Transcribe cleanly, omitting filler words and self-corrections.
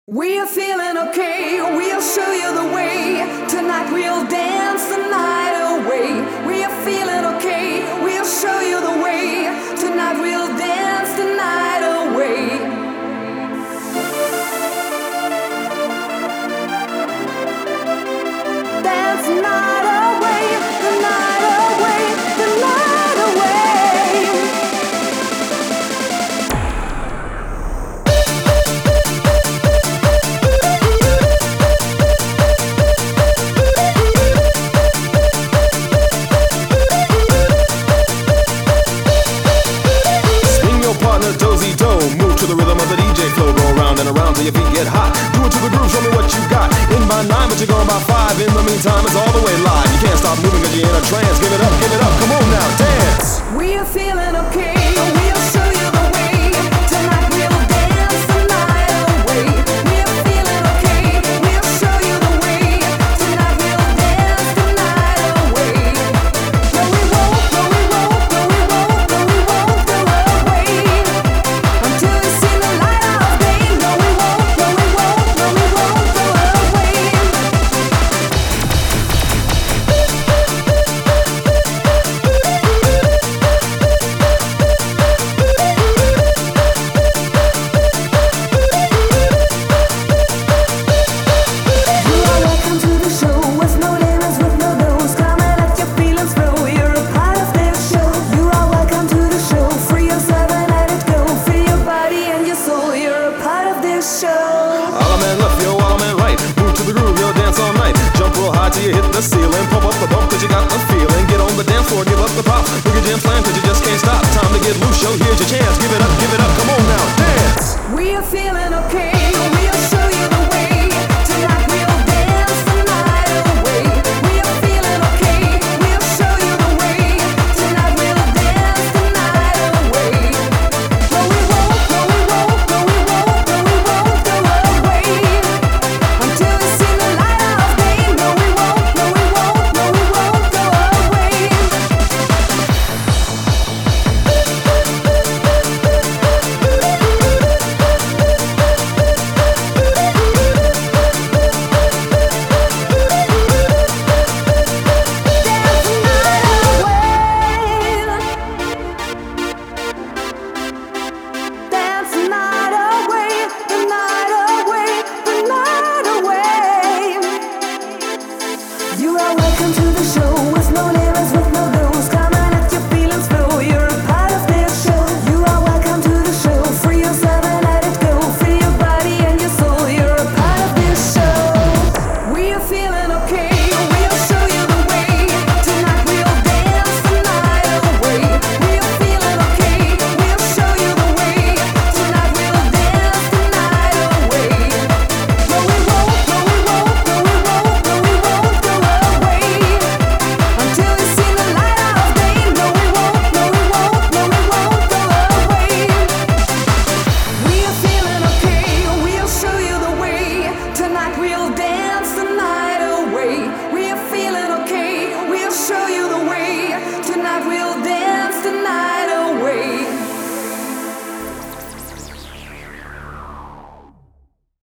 We're feeling okay, we'll show you the way. Tonight we'll dance the night away. We're feeling okay, we'll show you the way. Tonight we'll dance the night away. Dance the night away, the night away, the night away. Dozy do, move to the rhythm of the DJ flow. Go around and around till your feet get hot. Do it to the groove, show me what you got. In by 9, but you're going by 5. In the meantime, it's all the way live. You can't stop moving cause you're in a trance. Give it up, come on now, dance. We're feeling okay, we'll show you the way. Tonight we'll dance the night away. We're feeling okay, we'll show you the way. Tonight we'll dance the night away. No we won't, no we won't, no we won't, no we won't go away. Until we see the light of day. No we won't, no we won't, no we won't go away. Till you hit the ceiling, pump up the bump cause you got the feeling. Get on the dance floor, give up the pop. Look at jam slam cause you just can't stop. Time to get loose, yo, here's your chance. Give it up, come on now, dance. We're feeling okay.